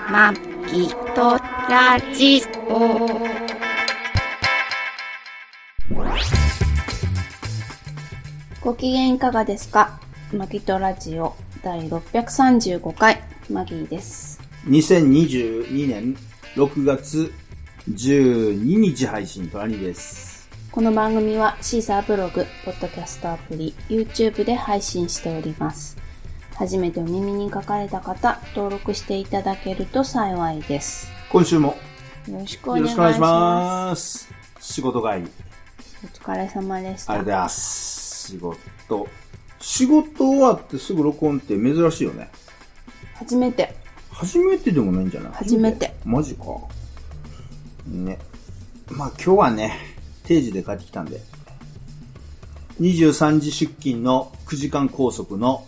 まきとラジオ。ご機嫌いかがですか？まきとラジオ第635回マギーです。 2022年6月12日配信と兄です。 この番組はシーサーブログ、ポッドキャストアプリ、YouTube で配信しております。初めてお耳に書かれた方、登録していただけると幸いです。 今週もよろしくお願いします。 仕事帰り。 お疲れ様でした。 ありがとうございます。仕事終わってすぐ録音って珍しいよね。 初めてでもないんじゃない？ 初めて。 マジか。ね。まあ今日はね、定時で帰ってきたんで。23時出勤の9時間拘束の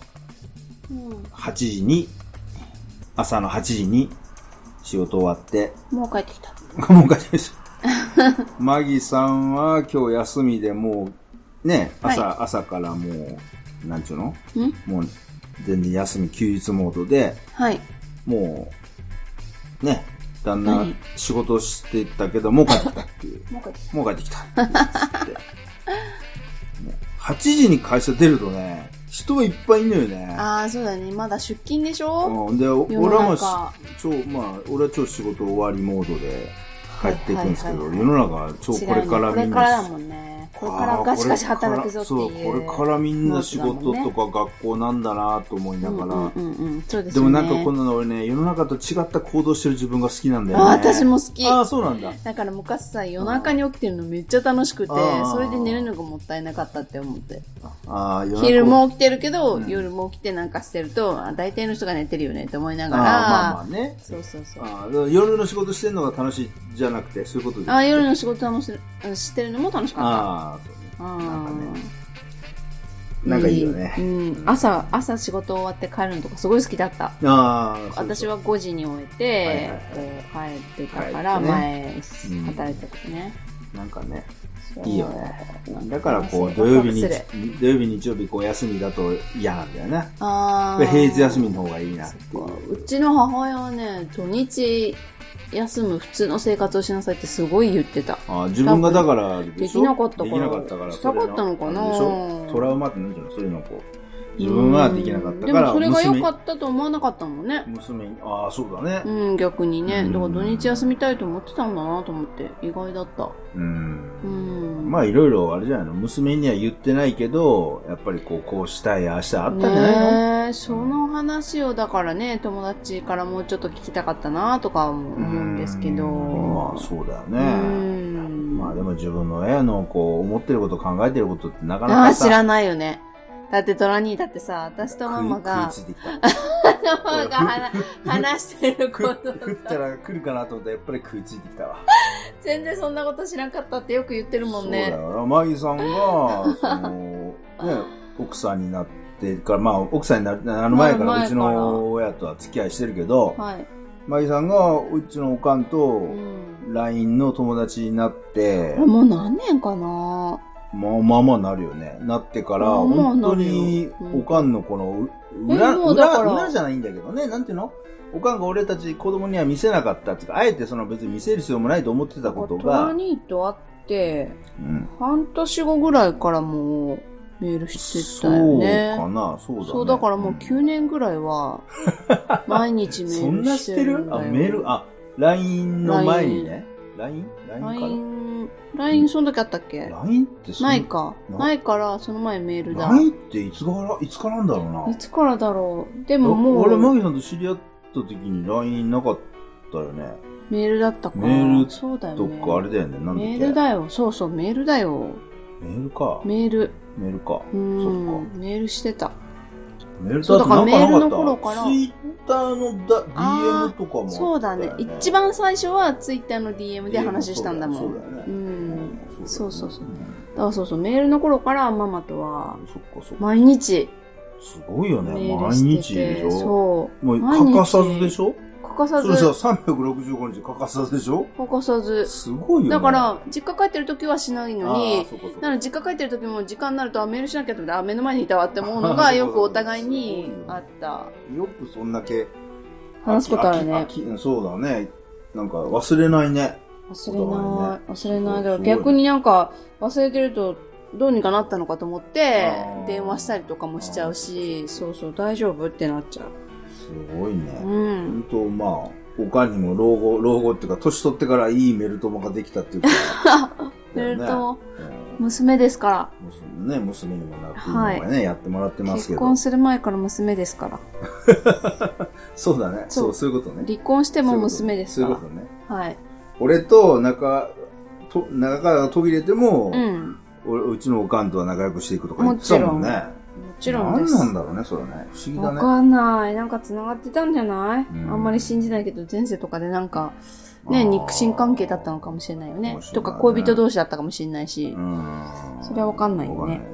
8時に、朝の8時に仕事終わって。 もう帰ってきた。 もう帰ってきた。マギさんは今日休みでもう、ね、朝からもう、なんちゅうの？もう全然休み休日モードで、 はい。 もう、ね、旦那仕事してたけど、もう帰ってきたっていう。もう帰ってきた。8時に会社出るとね、人がいっぱいいるのよね。 ああ、そうだね。まだ出勤でしょ？ で、俺は超仕事終わりモードで帰っていくんですけど、世の中は超これからみんな。 これからだもんね。これからガシガシ働くぞっていう。 そう、これからみんな仕事とか学校なんだなと思いながら。 そうですね。 でもなんかこんなの俺ね、世の中と違った行動してる自分が好きなんだよね。 あ、私も好き。 あ、そうなんだ。 だから昔さ、夜中に起きてるのめっちゃ楽しくて、それで寝るのがもったいなかったって思って。昼も起きてるけど、夜も起きてなんかしてると、大体の人が寝てるよねって思いながら。 まあね。 そう。 夜の仕事してるのが楽しいじゃなくて、そういうことで。 夜の仕事してるのも楽しかった。 なんかいいよね。 朝仕事終わって帰るのとかすごい好きだった。私は5時に終えて、帰ってたから前働いてた時ね。 なんかね、いいよね。だからこう土曜日日曜日こう休みだと嫌なんだよね。平日休みの方がいいなっていう。 うちの母親はね、土日休む普通の生活をしなさいってすごい言ってた。 自分がだからできなかったから。 したかったのかな。 トラウマってなんじゃない？そういうのこう。自分はできなかったから。 でもそれが良かったと思わなかったもんね。 娘に、そうだね。 逆にね。だから土日休みたいと思ってたんだなと思って、意外だった。 まあいろいろあれじゃないの。娘には言ってないけど、やっぱりこうしたい、明日あったんじゃないの？ その話をだからね、友達からもうちょっと聞きたかったなとか思うんですけど。 まあそうだよね。まあでも自分の親のこう思ってること考えてることってなかなかさ。 知らないよね。だってトラニーだってさ、私とママが話してること食ったら来るかなと思ったらやっぱり食いついてきたわ。 全然そんなこと知らんかったってよく言ってるもんね。 そうだよな。マギさんが奥さんになってから、奥さんになる前からうちの親とは付き合いしてるけど、マギさんがうちのおかんと LINE の友達になって、 もう何年かな。 まあなるよね。なってから、本当に、おかんのこの、裏じゃないんだけどね。なんていうの？おかんが俺たち子供には見せなかったっていうか、あえて別に見せる必要もないと思ってたことが。 トラニーと会って、半年後ぐらいからもうメールしてたよね。 そうかな、そうだね。 そう、だからもう9年ぐらいは、毎日メールしてるんだよ。そんなしてる？ メール、LINE の前にね。 LINE その時あったっけ？ LINE ってないか。ないから、その前メールだ。 LINE っていつからなんだろうな。 いつからだろう。でももう。 俺、マギさんと知り合った時に LINE なかったよね。 メールだったか。 メールそうだよね。 とかあれだよね。なんだっけ？ メールだよ。そう、メールだよ。 メールか。 メールか。 そっか。 メールしてた。 そうだからメールの頃から。 ツイッターのDM とかも、 そうだね。一番最初はツイッターの DM で話したんだもん。そうだよね。そう。だからメールの頃からママとは、毎日。 すごいよね。毎日でしょ？ そう。 もう欠かさずでしょ？ 欠かさず。 それさ、365日欠かさずでしょ？ 欠かさず。 すごいよね。 だから、実家帰ってる時はしないのに、なので実家帰ってる時も時間になると、メールしなきゃって目の前にいたわって思うのがよくお互いにあった。 よくそんだけ話すことあるね。 そうだね。なんか忘れないね。 忘れない。だから逆になんか忘れてるとどうにかなったのかと思って電話したりとかもしちゃうし、そうそう大丈夫ってなっちゃう。 すごいね。本当まあ他にも老後っていうか年取ってからいいメル友ができたっていうか。 メル友、娘ですから。 娘にもなっていいのがね、やってもらってますけど。 結婚する前から娘ですから。 そうだね。そういうことね。 離婚しても娘ですから。 そういうことね。 はい。 俺と仲が途切れても、うちのおかんとは仲良くしていくとか言ってたもんね。もちろんです。何なんだろうね、それね。不思議だね。 わかんない。なんか繋がってたんじゃない？あんまり信じないけど、前世とかでなんか、ね、肉親関係だったのかもしれないよね。とか恋人同士だったかもしれないし。それはわかんないよね。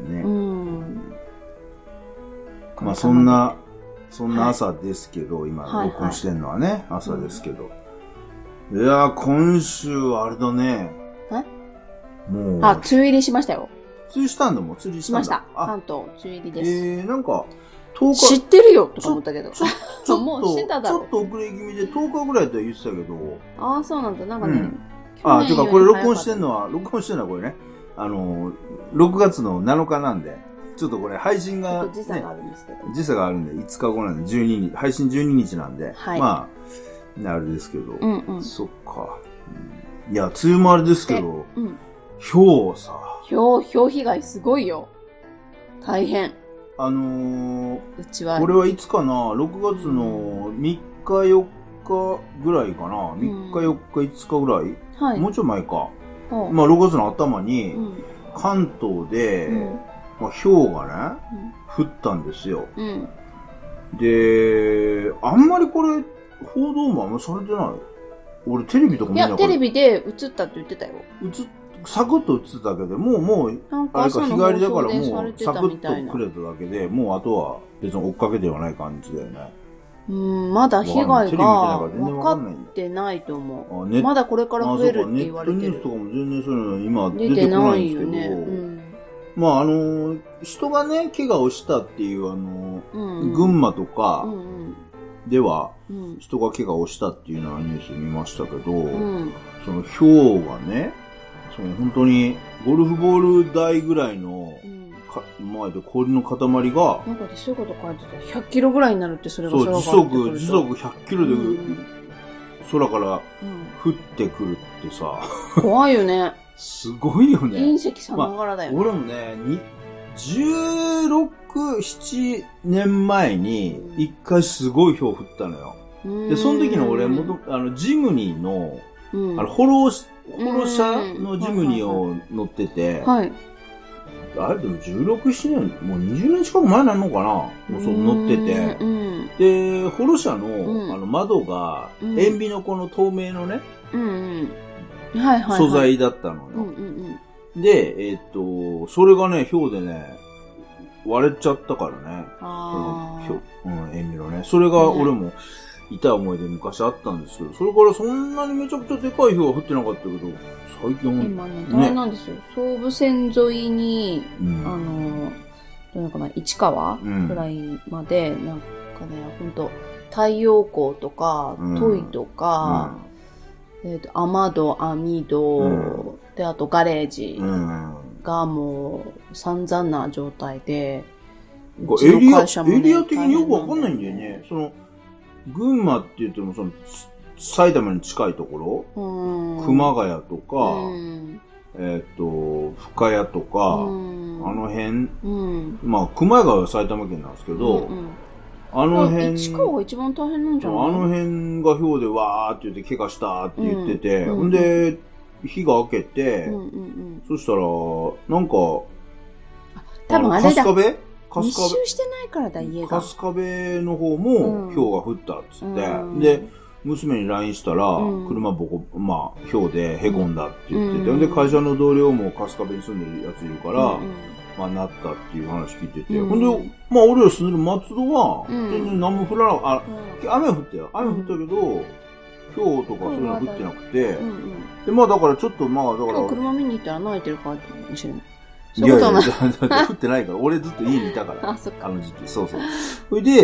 まあそんな朝ですけど、今録音してんのはね、朝ですけど。いやー、今週あれだね。もう。 梅雨入りしましたよ。 梅雨したんだもん、梅雨入りしたんだ。 しました。関東、梅雨入りです。 なんか、10日。 知ってるよとか思ったけど。もうしてただろ。 ちょっと遅れ気味で10日ぐらいとは言ってたけど。 ああ、そうなんだ。なんかね。 ていうかこれ録音してんのはこれね。6月の7日なんで、ちょっとこれ配信が、 時差があるんですけど。 時差があるんで、5日後なんで、配信12日なんで、まあ、あれですけど。そっか。いや、梅雨もあれですけど、氷さ。 氷被害すごいよ。大変。うちは。 これはいつかな ?6 月の3日4日ぐらいかな ?3 日4日5日ぐらい、はい、もうちょい前か。まあ6月の頭に、関東で、まあ、氷がね、降ったんですよ。で、あんまりこれ、報道もあんまされてない。俺テレビとか見ながら。 いや、テレビで映ったって言ってたよ。 サクッと映ってたけど、もう、あれか、日帰りだからもう、サクッとくれただけで、もうあとは別に追っかけではない感じだよね。 まだ被害が分かってないと思う。まだこれから増えるって言われてる。 ネットニュースとかも全然そういうの今出てこないんですけど、まあ人がね、怪我をしたっていう群馬とかでは、人が怪我をしたっていうようなニュース見ましたけど、その氷がね、本当にゴルフボール台ぐらいの前で氷の塊が、 なんかそういうこと書いてた。100キロぐらいになるってそれが空から時速100キロで空から降ってくるってさ。 怖いよね。 すごいよね。 隕石さながらだよね。 俺もね、16、7年前に一回すごい氷降ったのよ。で、その時の俺ジムニーの、ホロ車のジムニーを乗ってて、あれでも16、7年、もう20年近く前なのかなもうそう乗ってて。で、ホロ車の、窓が、塩ビのこの透明のね、素材だったのよ。で、それがね、氷でね、割れちゃったからね。塩ビのね。それが俺も痛い思いで昔あったんですけど、それからそんなにめちゃくちゃでかい氷は降ってなかったけど、最近今ね、大変なんですよ。総武線沿いに、どういうのかな、市川くらいまで、なんかね、ほんと、太陽光とか、トイとか、雨戸、網戸、で、あとガレージがもう散々な状態で、 エリア的によくわかんないんだよね。群馬って言っても埼玉に近いところ、熊谷とか、深谷とか、あの辺、まあ、熊谷は埼玉県なんですけど、あの辺、 市川が一番大変なんじゃない？ あの辺が氷でわーって言って怪我したって言ってて、んで、日が明けて、そしたら、なんか、 多分あれだ。 春日周してないからだ、家が。 春日部の方も氷が降ったっつって、で、娘に LINE したら、車まあ、氷で凹んだって言ってて、で、会社の同僚も春日部に住んでるやついるから、まあ、なったっていう話聞いてて、ほんで、まあ、俺ら住んでる松戸は、全然何も降らな雨は降ったよ。雨降ったけど、氷とかそういうの降ってなくて、で、まあ、だからちょっと、まあ、だから。 今日車見に行ったら泣いてるからかもしれない。 いやいや、降ってないから。俺ずっと家にいたから。 あ、そっか。 あの時期。そうそう。それで、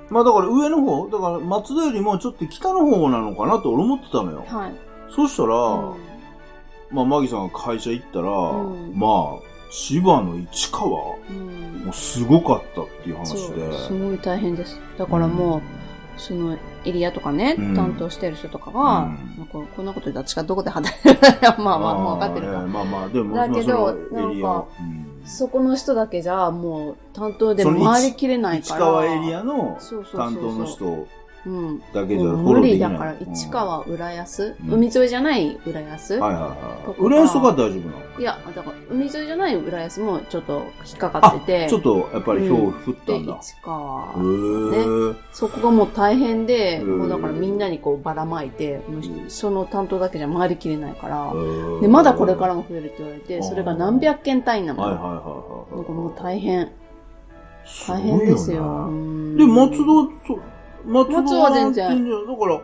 まあだから上の方、だから松戸よりもちょっと北の方なのかなと俺思ってたのよ。 はい。 そしたら、まあマギさんが会社行ったら、まあ、千葉の市川、もうすごかったっていう話で。 すごい大変です。だからもう、そのエリアとかね、担当してる人とかが、こんなこと言ったら私がどこで働いてるかまあもう分かってるか。 まあまあ、でも、 だけど、なんか、そこの人だけじゃ、もう担当で回りきれないから。 市川エリアの担当の人だけじゃ無理だから、市川、浦安、海沿いじゃない浦安。 はいはいはい。浦安とか大丈夫なの？ いや、だから海沿いじゃない浦安もちょっと引っかかってて。 ちょっとやっぱり氷降ったんだ。 で、市川。ね。そこがもう大変で、もうだからみんなにこうばらまいて、その担当だけじゃ回りきれないから。で、まだこれからも増えるって言われて、それが何百件単位なの。はいはいはいはい。だからもう大変。大変ですよ。 で、松戸は全然。 だから、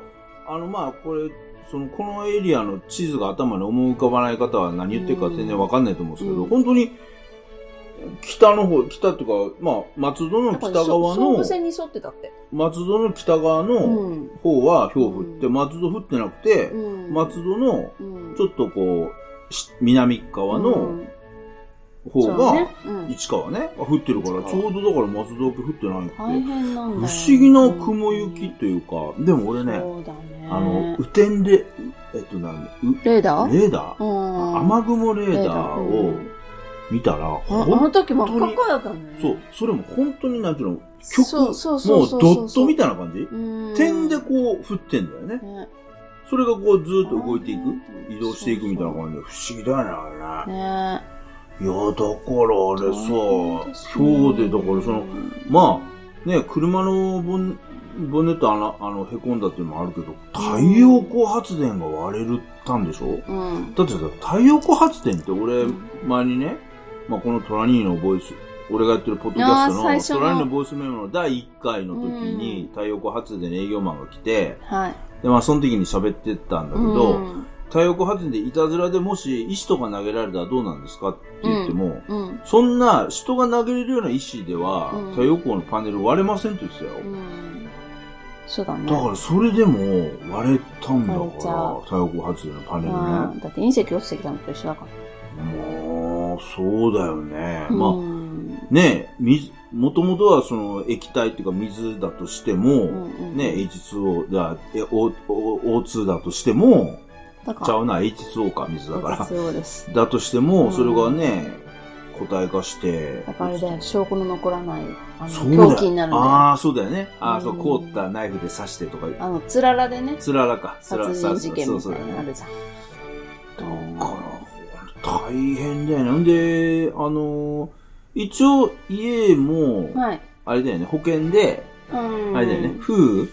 まあ、これ、このエリアの地図が頭に思い浮かばない方は何言ってるか全然わかんないと思うんですけど、本当に、北っていうか、まあ、松戸の北側の、 総武線に沿ってたって。 松戸の北側の方は氷降って、松戸降ってなくて、松戸の、ちょっとこう、南側の、方が、市川ね、降ってるから、ちょうどだから松戸だけ降ってないって。 大変なんだよ。 不思議な雲行きというか、でも俺ね、雨天で、 レーダー雨雲レーダーを見たら、 あの時真っ赤っかだったね。 そう、それも本当になんていうの、もうドットみたいな感じ点でこう降ってんだよね。それがこうずーっと動いていく、移動していくみたいな感じで、不思議だよね、あれね。いや、だからあれさ、今日で、だからまあ、ね、車のボンネット凹んだっていうのもあるけど、太陽光発電が割れたんでしょ？だってさ、太陽光発電って俺、前にね、まあこのトラニーのボイス、俺がやってるポッドキャストのトラニーのボイスメモの第1回の時に太陽光発電の営業マンが来て、で、まあその時に喋ってたんだけど、太陽光発電でいたずらでもし石とか投げられたらどうなんですかって言っても、そんな人が投げれるような石では、太陽光のパネル割れませんって言ってたよ。 そうだね。 だからそれでも割れたんだから、太陽光発電のパネルね。 だって隕石落ちてきたのと一緒だから。 もう、そうだよね。まあ、ね、もともとはその液体っていうか水だとしても、ね、H2O だ、O2 だとしても、ちゃうな、H2O か、水だから。 H2O です。 だとしても、それがね、固体化して。 だからあれだよ、証拠の残らない、凶器になるんだよ。 ああ、そうだよね。そう、凍ったナイフで刺してとか。 つららでね。 つららか。 殺人事件みたいなのあるじゃん。だから、大変だよね。んで、一応、家も、あれだよね、保険で、あれだよね、風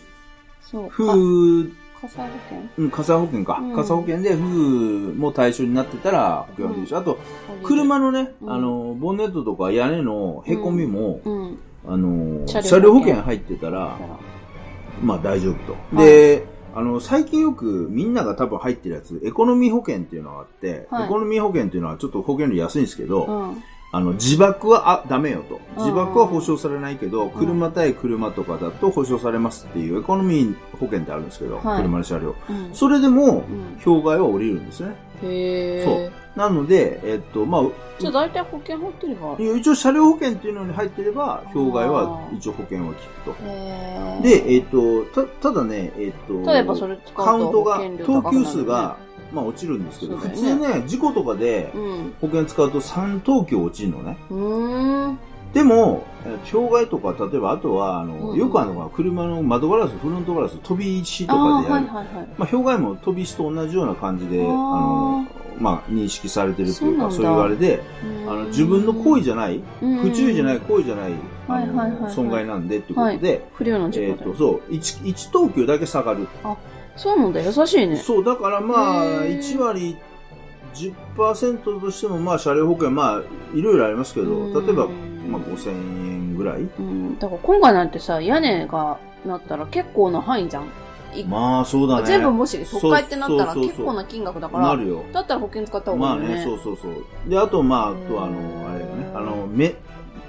火災保険？ 火災保険か。火災保険で、風も対象になってたら保険はできるし、あと、車のね、ボンネットとか屋根の凹みも、車両保険入ってたら、まあ大丈夫と。で、最近よくみんなが多分入ってるやつ、エコノミー保険っていうのがあって、エコノミー保険っていうのはちょっと保険料安いんですけど、自爆はダメよと。自爆は保証されないけど、車対車とかだと保証されますっていうエコノミー保険ってあるんですけど、車の車両。それでも、氷害は降りるんですね。そう。なので、まあ、 じゃあ大体保険入ってれば一応車両保険っていうのに入ってれば、氷害は一応保険は効くと。で、ただね、 例えばそれ使うとカウントが、等級数が、まあ落ちるんですけど、普通ね、事故とかで保険使うと3等級落ちるのね。でも、氷害とか、例えばあとは、よくあるのが車の窓ガラス、フロントガラス、飛び石とかでやる。まあ氷害も飛び石と同じような感じで、まあ認識されてるというか、そういうあれで、自分の行為じゃない、不注意じゃない行為じゃない、損害なんでっていうことで、 不良の事故で。 そう、1等級だけ下がる。 そうなんだ、優しいね。 そう、だからまあ、1割 10% としても、まあ、車両保険、まあ、いろいろありますけど、例えば、まあ、5000円ぐらい。 だから今回なんてさ、屋根がなったら結構な範囲じゃん。 まあ、そうだね。 全部もし、特会ってなったら結構な金額だから、 なるよ。 だったら保険使った方がいいよね。 まあね、そう。で、あと、まあ、あとあれよね、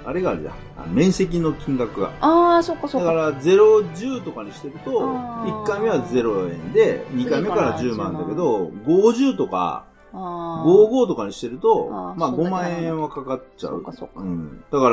あれがあるじゃん。面積の金額が。 ああ、そっかそっか。 だから、0、10とかにしてると、1回目は0円で、2回目から10万だけど、50とか、55とかにしてると、まあ5万円はかかっちゃう。うん。だから、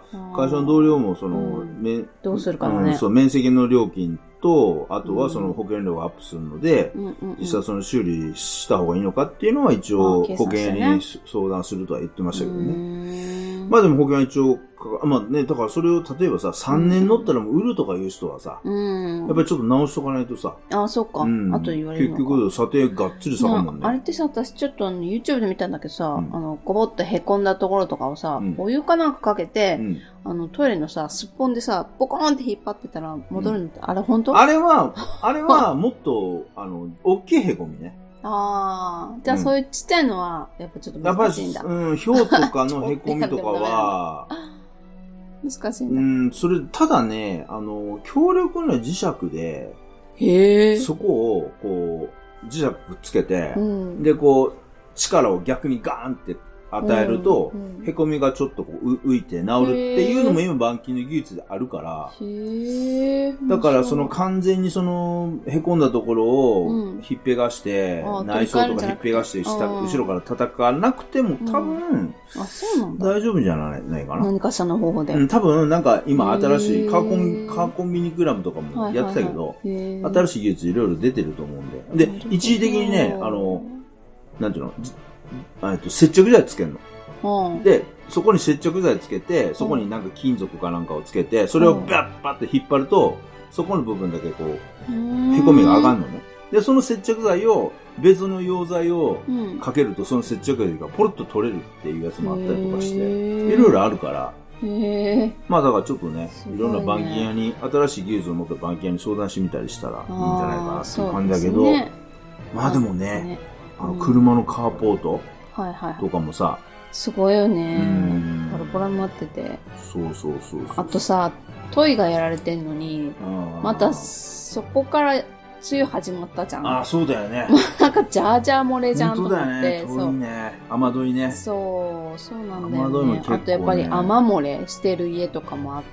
会社の同僚もどうするかね。 そう、面積の料金と、あとはその保険料がアップするので、実際その修理した方がいいのかっていうのは一応保険に相談するとは言ってましたけどね。まあでも保険は一応、まあね、だからそれを例えばさ、3年乗ったらもう売るとかいう人はさ、やっぱりちょっと直しとかないとさ。 ああ、そっか。あと言われるのか。 結局、査定がっつり下がるもんね。 あれってさ、私ちょっとYouTube で見たんだけどさ、ごぼっと凹んだところとかをさ、お湯かなんかかけて、トイレのさ、すっぽんでさ、ポコーンって引っ張ってたら戻るのって、あれ本当？ あれはもっと、大きい凹みね。 ああ、じゃあそういうちっちゃいのは、やっぱちょっと難しいんだ。 やっぱり、氷とかの凹みとかは、 難しいんだ。 それ、ただね、強力な磁石で、そこを、こう、磁石くっつけて、で、こう、力を逆にガーンって与えると、凹みがちょっとこう浮いて治るっていうのも今板金の技術であるから、だからその完全にその凹んだところをひっぺがして、内装とかひっぺがして後ろから叩かなくても多分、大丈夫じゃないかな。 何かしらの方法で。 多分なんか今新しいカーコンビニグラムとかもやってたけど、新しい技術いろいろ出てると思うんで。で、一時的にね、なんていうの接着剤つけるの。で、そこに接着剤つけて、そこになんか金属かなんかをつけて、それをバッバッって引っ張ると、そこの部分だけこう、凹みが上がるのね。で、その接着剤を、別の溶剤をかけると、その接着剤がポロッと取れるっていうやつもあったりとかして、いろいろあるから、まあだからちょっとね、いろんな板金屋に、新しい技術を持った板金屋に相談してみたりしたらいいんじゃないかなっていう感じだけど、まあでもね、車のカーポートとかもさ、 すごいよね。ボロボロになってて。 そう。 あとさ、トイがやられてんのに、またそこから梅雨始まったじゃん。 あ、そうだよね。 なんかジャージャー漏れじゃんと思って。 そうだよね。そうね。雨どいね。 そうなんだよね。あとやっぱり雨漏れしてる家とかもあって、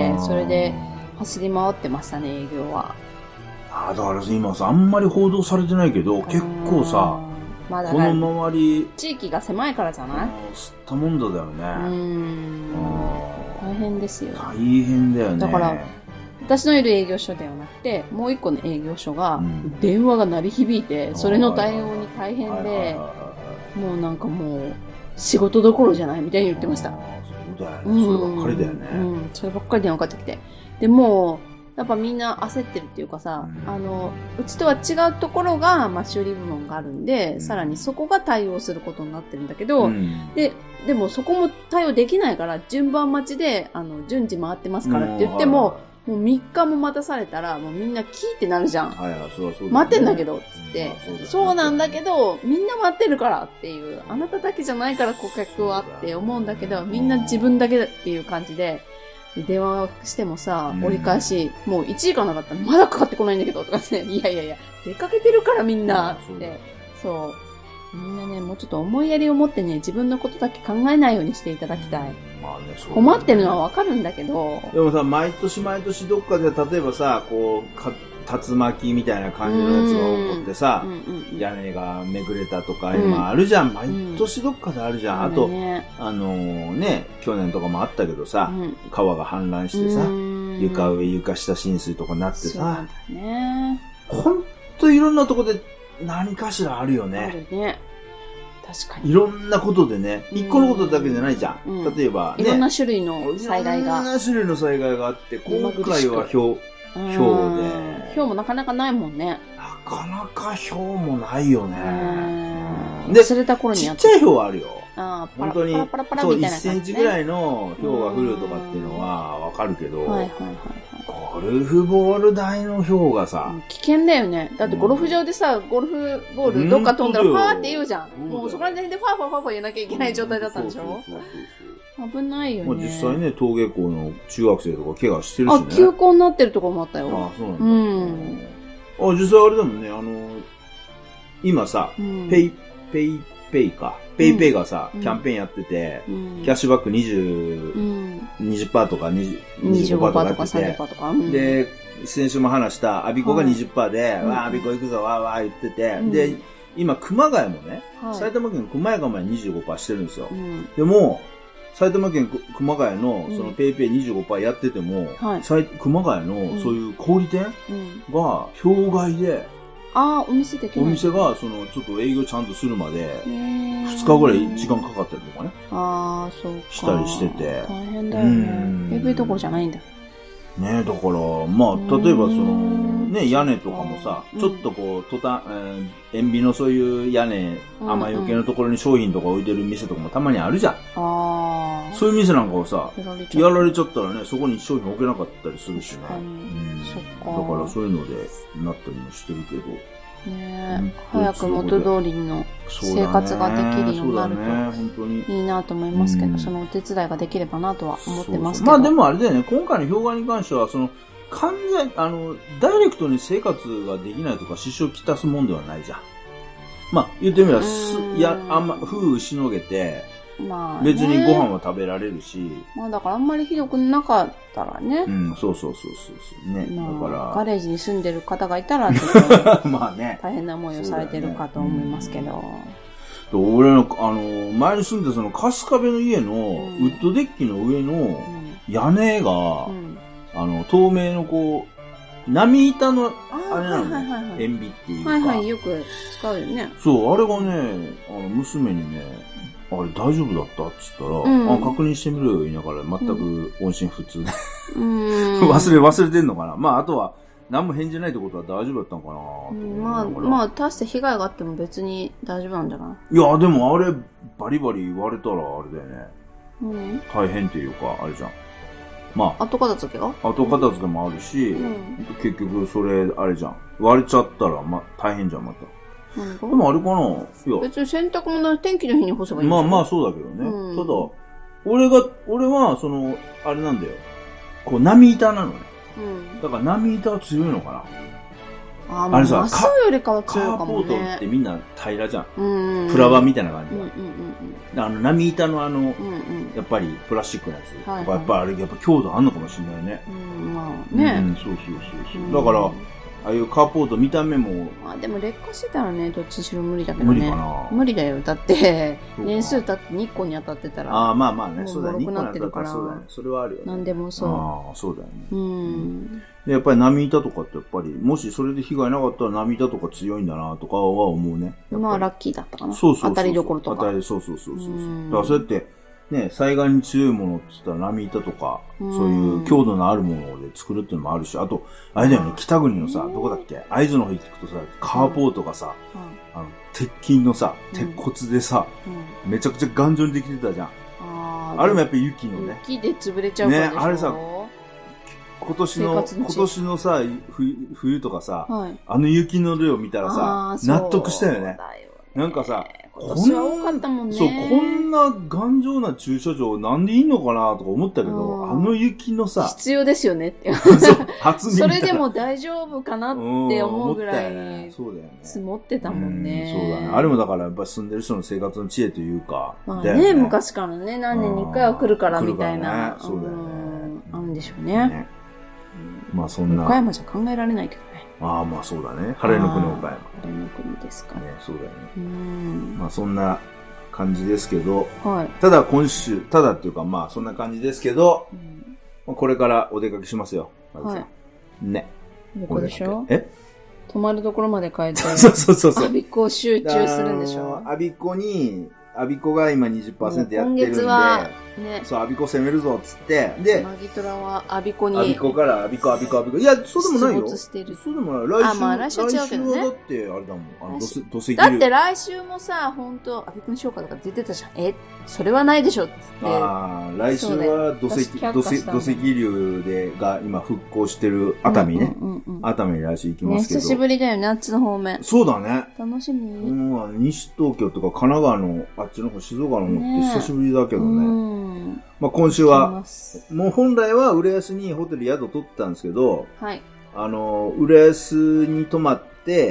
それで走り回ってましたね、営業は。 だから今さ、あんまり報道されてないけど、結構さ、この周り、 地域が狭いからじゃない？ 吸ったもんだよね。 大変ですよ。 大変だよね。 だから、私のいる営業所ではなくて、もう一個の営業所が、電話が鳴り響いて、それの対応に大変で、もうなんかもう、仕事どころじゃないみたいに言ってました。 そうだよね。そればっかりだよね。 そればっかり電話かかってきて。で、もう、やっぱみんな焦ってるっていうかさ、うちとは違うところが、まあ、修理部門があるんで、さらにそこが対応することになってるんだけど、でもそこも対応できないから、順番待ちで、順次回ってますからって言っても、もう3日も待たされたら、もうみんなキーってなるじゃん。待ってんだけど、つって。そうなんだけど、みんな待ってるからっていう、あなただけじゃないから顧客はって思うんだけど、みんな自分だけっていう感じで、電話してもさ、折り返し、もう1時間なかったらまだかかってこないんだけど、とかね、いや、出かけてるからみんな、って。そう。みんなね、もうちょっと思いやりを持ってね、自分のことだけ考えないようにしていただきたい。困ってるのはわかるんだけど。 でもさ、毎年どっかで、例えばさ、こう、竜巻みたいな感じのやつが起こってさ、屋根がめくれたとか、今あるじゃん。毎年どっかであるじゃん。あと、去年とかもあったけどさ、川が氾濫してさ、床上床下浸水とかなってさ、ほんといろんなとこで何かしらあるよね。 あるね。確かに。 いろんなことでね、一個のことだけじゃないじゃん。例えばね。 いろんな種類の災害が。 いろんな種類の災害があって、今回は氷で。 氷もなかなかないもんね。 なかなか氷もないよね。 で、忘れた頃にちっちゃい氷はあるよ。 本当に、そう、 1センチぐらいの氷が降るとかっていうのはわかるけど、ゴルフボール台の氷がさ、 危険だよね。だってゴルフ場でさ、ゴルフボールどっか飛んだらファーって言うじゃん。もうそこら辺でファー言わなきゃいけない状態だったんでしょ？危ないよね。 実際ね、登下校の中学生とか怪我してるしね。 休校になってるとこもあったよ。 そうなんだ。実際あれだもんね、今さ、ペイペイか。ペイペイがさ、キャンペーンやってて、キャッシュバック20% とか25% とかやってて、 30%とか。 で、先週も話したアビコが 20% で、わあ、アビコ行くぞ、わーわー言ってて、で、今、熊谷もね、埼玉県熊谷がまで 25% してるんですよ。でも、埼玉県熊谷のそのペイペイ 25% やってても、熊谷のそういう小売店が氷害で、 お店できない。 お店が、ちょっと営業ちゃんとするまで、2日ぐらい時間かかったりとかね。 そうか。 したりしてて。 大変だよね。ペイペイどころじゃないんだ。 ねえ、だから、まあ、例えばね、屋根とかもさ、ちょっとこう、塩ビのそういう屋根、雨よけのところに商品とか置いてる店とかもたまにあるじゃん。そういう店なんかをさ、やられちゃったらね、そこに商品置けなかったりするしね。 そっか。 だからそういうので、なったりもしてるけど。 ね早く元通りの生活ができるようになるといいなと思いますけど、そのお手伝いができればなとは思ってますけど。 まあでもあれだよね、今回の氷害に関しては、ダイレクトに生活ができないとか支障をきたすもんではないじゃん。まあ言ってみれば、風雨しのげて、別にご飯は食べられるし。 だからあんまりひどくなかったらね。 そう。ね。だから。 ガレージに住んでる方がいたら、ちょっとまあね。 大変な思いをされてるかと思いますけど。 俺の、前に住んでその春日部の家の、ウッドデッキの上の屋根が、透明のこう、波板の、あれなのね。塩ビっていうか。 よく使うよね。 そう、あれがね、娘にね、あれ大丈夫だったって言ったら、確認してみろよ言いながら全く音信不通で。忘れてんのかな。まあ、あとは、何も返事ないってことは大丈夫だったのかな。 まあ、大して被害があっても別に大丈夫なんじゃない？ いや、でもあれ、バリバリ言われたらあれだよね。大変っていうか、あれじゃん。まあ。 後片付けが？ 後片付けもあるし、結局それ、あれじゃん。割れちゃったら、大変じゃん、また。でもあれかな？いや。 別に洗濯物天気の日に干せばいいんじゃん。 まあそうだけどね。ただ、俺は、あれなんだよ。こう、波板なのね。だから波板は強いのかな。 あれさ、マスよりかは強いかもね。 カーポートってみんな平らじゃん。プラバンみたいな感じ。波板のやっぱりプラスチックのやつ。やっぱあれ、やっぱ強度あんのかもしれないね。 まあね。 そう。だから、ああいうカーポート見た目も。 でも劣化してたらね、どっちにしろ無理だけどね。 無理かな。 無理だよ。だって、年数経って日光に当たってたら。 まあね。そうだね。 日光に当たってるから。 そうだね。それはあるよね。 何でもそう。 そうだよね。でやっぱり波板とかってやっぱり、もしそれで被害なかったら波板とか強いんだなとかは思うね。 まあラッキーだったかな。 そう当たりどころとか。 そう。だからそうやって、ね、災害に強いものって言ったら波板とか、そういう強度のあるもので作るっていうのもあるし、あと、あれだよね、北国のさ、どこだっけ、会津の方行ってくとさ、カーポートがさ、鉄筋のさ、鉄骨でさ、めちゃくちゃ頑丈にできてたじゃん。あれもやっぱり雪のね。 雪で潰れちゃうからでしょ。 ね、あれさ、今年のさ、冬とかさ、あの雪の量見たらさ、納得したよね。なんかさ、 今年は多かったもんね。 そう、こんな頑丈な駐車場なんでいいのかなとか思ったけど、あの雪のさ。 必要ですよねって。 初それでも大丈夫かなって思うぐらい、積もってたもんね。 そうだね。あれもだからやっぱ住んでる人の生活の知恵というか。 まあね、昔からね、何年に1回は来るからみたいな。 そうだよね。 あるんでしょうね。 まあそんな。 岡山じゃ考えられないけどね。 まあそうだね。晴れの国岡山。 晴れの国ですか。 ね、そうだよね。まあそんな感じですけど、 はい、 ただっていうかまあそんな感じですけど、これからお出かけしますよ。 はい。 ね。 どこでしょ？泊まるところまで帰って。 そう。 アビコ集中するんでしょ？ アビコが今 20% やってるんで、 今月はね、 そう、アビコ攻めるぞっつって、で、 マギトラはアビコに。 アビコからアビコ。いや、そうでもないよ。 そうでもない。 来週は違うけどね。 来週はだって、あれだもん。土石流。 だって来週もさ、ほんと、アビコにしようかとか出てたじゃん。それはないでしょって。 来週は土石流が今復興してる熱海ね。熱海に来週行きますけど。 久しぶりだよね、あっちの方面。 そうだね。 楽しみ。 西東京とか神奈川のあっちの方、静岡の方って久しぶりだけどね。まあ今週は、もう本来は浦安にホテル宿取ってたんですけど、 はい。 浦安に泊まって、 、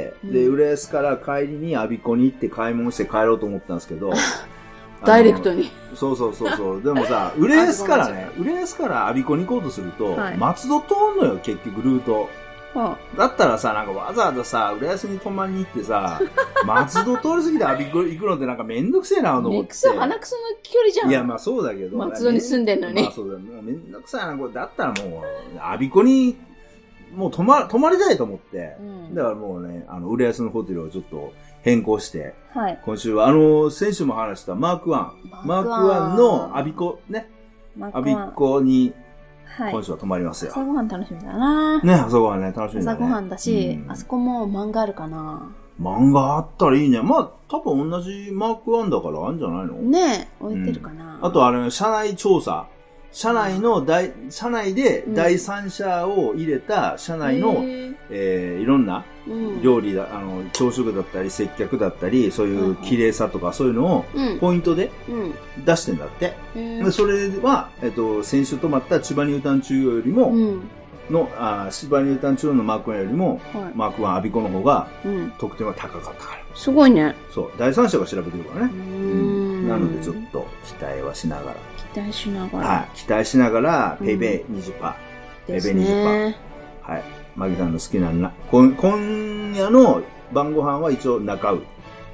で、浦安から帰りに我孫子に行って買い物して帰ろうと思ったんですけど、 ダイレクトに。 そうそうそうそう。でもさ、浦安から我孫子に行こうとすると、はい、松戸通んのよ、結局ルート。だったらさ、なんかわざわざさ、浦安に泊まりに行ってさ、松戸通り過ぎて我孫子行くのってなんかめんどくせえなと思って。 鼻くその距離じゃん。 いや、まあそうだけど。 松戸に住んでんのに。 まあそうだよ。めんどくさいな、これ。だったらもう、我孫子に、もう泊まりたいと思って。だからもうね、浦安のホテルをちょっと変更して、はい、今週は、先週も話したマーク1の我孫子ね、我孫子に、今週は泊まりますよ。 朝ごはん楽しみだな。 ね、朝ごはんね、楽しみだね。 朝ごはんだし、あそこも漫画あるかな。 漫画あったらいいね。まあ、多分同じマーク1だからあるんじゃないの？ ねえ、置いてるかな。 あと社内調査。社内で第三者を入れた社内の、いろんな料理だ、朝食だったり接客だったり、そういう綺麗さとかそういうのをポイントで出してんだって。でそれは、先週泊まった千葉ニュータン中央よりも、千葉ニュータン中央のマーク1よりも、マーク1我孫子の方が得点は高かったから。 すごいね。 そう。第三者が調べてるからね。なのでちょっと期待はしながら。 期待しながら。 はい。期待しながら、ペイペイ 20%。ペイペイ 20%。はい。マギさんの好きな今夜の晩ご飯は一応中尾。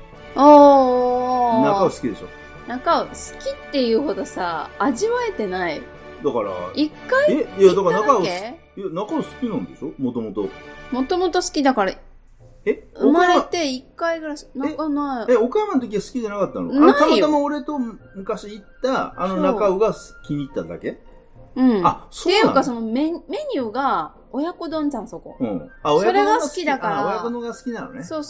中尾好きでしょ？ 中尾好きっていうほどさ、味わえてない。 だから。 一回いや、だから中尾好きなんでしょ？もともと。 もともと好きだから。生まれて一回ぐらい、なんかない。 岡山の時は好きじゃなかったの？たまたま俺と昔行った、中尾が気に入っただけ？あ、そうなの？ っていうかそのメニューが、親子丼じゃん、そこ。それが好きだから。 親子丼が好きなのね。 そう。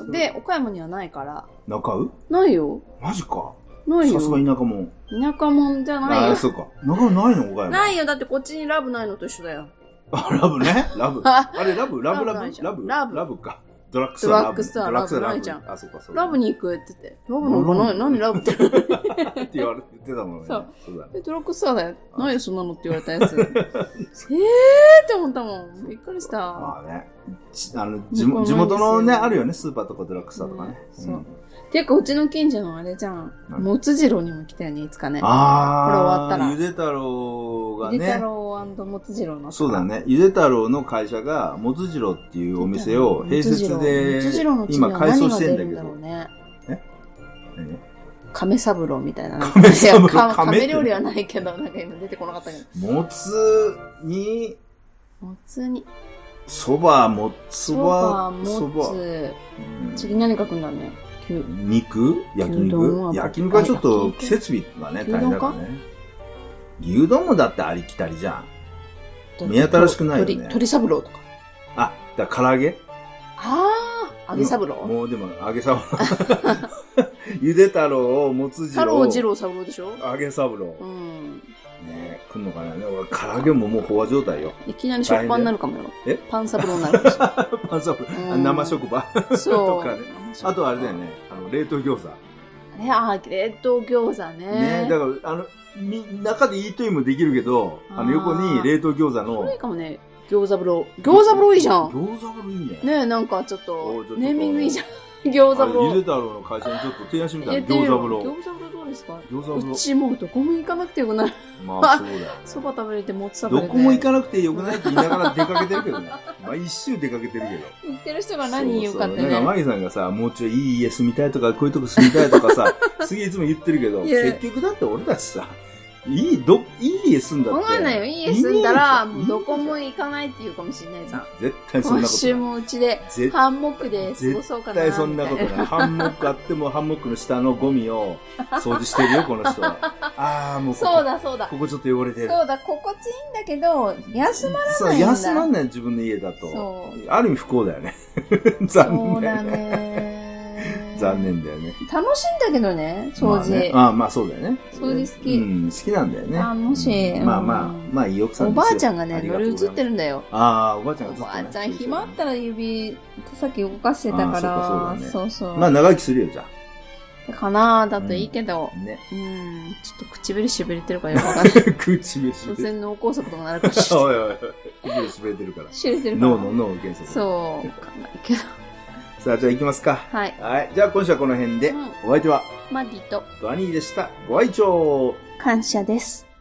で、岡山にはないから。 中尾？ ないよ。 マジか。 ないよ。 さすが田舎もん。 田舎もんじゃないよ。 そうか。中尾ないの？岡山。 ないよ。だってこっちにラブないのと一緒だよ。 ラブね。ラブ。あれ、ラブか。ドラッグストアラブないじゃん。あ、そうか、そう。 ラブに行くって言って。ラブなんかない？何ラブって。って言ってたもんね。そう。 ドラッグストアだよ。何よ、そんなのって言われたやつ。って思ったもん。びっくりした。 まあね。地元のね、あるよね、スーパーとかドラッグストアとかね。 そう。ていうか、うちの近所のあれじゃん。もつ次郎にも来たよね、いつかね。これ終わったら。 ゆで太郎がね。 ゆで太郎&もつ次郎の。 そうだね。ゆで太郎の会社が、もつ次郎っていうお店を併設で、今改装してんだけど。 亀三郎みたいな。 亀三郎。 亀料理はないけど、なんか今出てこなかったけど。 もつに、そば。 次何書くんだね。 肉焼肉はちょっと設備がね、大変だからね。牛丼もだってありきたりじゃん。目新しくないよね。 鶏三郎とか。 あ、だから唐揚げ？ 揚げ三郎？ もうでも揚げ三郎。ゆで太郎をもつ次郎。 二郎三郎でしょ？ 揚げ三郎。ね来んのかなね。俺、唐揚げももう飽和状態よ。 いきなり食パンになるかもよ。パンサブローになるかもしれない。 パンサブロー。生食パン。そう。とかね。あとあれだよね。冷凍餃子。 冷凍餃子ね。 ねだから、中でイートインもできるけど、横に冷凍餃子の。 いいかもね。餃子風呂。餃子風呂いいじゃん。 餃子風呂いいね。 ねなんかちょっと、ネーミングいいじゃん。餃子風呂。 ゆで太郎の会社にちょっと提案してみたら、餃子風呂。 餃子風呂どうですか？ 餃子風呂。 うちもうどこも行かなくてよくない？ まあそうだよ。 そば食べれてもつ食べれて。 どこも行かなくてよくないって言いながら出かけてるけどね。毎週出かけてるけど。 行ってる人が何言うかってね。 なんかマギさんがさ、もうちょいいい家住みたいとか、こういうとこ住みたいとかさ、すげえいつも言ってるけど、結局だって俺たちさ、いい家住んだって。 わかんないよ。いい家住んだら、もうどこも行かないって言うかもしれないじゃん。 絶対そんなことない。 今週もうちで、ハンモックで過ごそうかな。 絶対そんなことない。ハンモックあっても、ハンモックの下のゴミを掃除してるよ、この人は。もうそうだ、そうだ。 ここちょっと汚れてる。 そうだ、心地いいんだけど、休まらないんだ。そう、 休まんない自分の家だと。ある意味不幸だよね。残念。 そうだね。 残念だよね。 楽しいんだけどね、掃除。 まあそうだよね。 掃除好き。 好きなんだよね。 楽しい。 まあいい奥さんですよ。 おばあちゃんがね、乗り移ってるんだよ。 おばあちゃんがおばあちゃん暇あったら手先動かしてたから。そうそう。 まあ長生きするよ、じゃあ。 かなだといいけど。 ね。 ちょっと唇しびれてるからよくわかんない。 唇しびれてる。 突然脳梗塞とかなるかもしれない。 おいおいおい。唇しびれてるから。 しびれてるから。 脳検索。 そう。わかんないけど。 さあ、じゃあ行きますか。 はい。 はい。じゃあ今週はこの辺で、お相手は、 マディと、 ドアニーでした。ご愛聴。 感謝です。